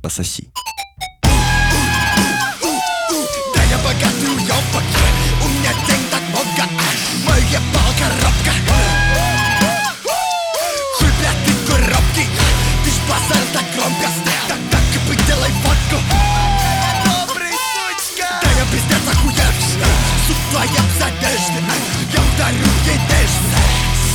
пососи. Да я богатый уёбок, у меня денег так много, моя коробка. Хуй, блядь, ты коробки, ты ж базар так громко. Так и быть, делай фотку. Добрый, сучка. Да я пиздец охуевший, суд твоя задержный, я ударю ей дежный.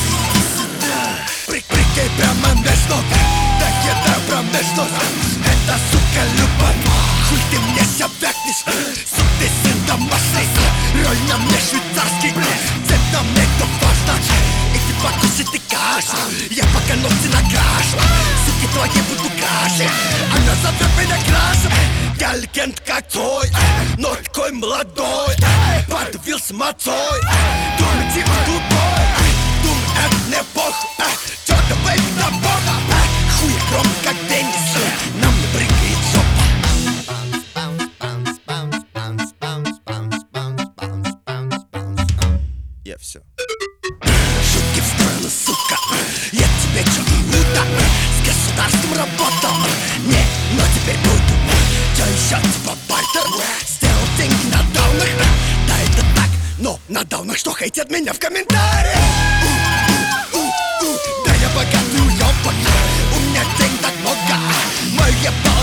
Прикрикай прямо между ног, да я дам прям между ног. Это, сука, любовь, хуй ты мне ся вякнешь. Сук, ты сын домашний, роль на мне швейцарский, цвет на мне то важно. И ты покушай, ты каша, я пока ногти накрашу. Суки твои буду краше, она зовет меня краше. Я легенд как твой, но такой молодой, подавился мацой. Думай, типа тупой, думай, это не похуй. Чё-то бэйби на бога, хуя громко как Деннис, нам не прыгает жопа. Я все. Шутки в сторону, сука, я тебе чё минута. С государством работал, не, но теперь буду. Чё ещё типа бартер, сделал деньги на даунах. Да это так, но на даунах что хейтят меня в комментариях. Да я богатый уёбок, у меня денег так много, моя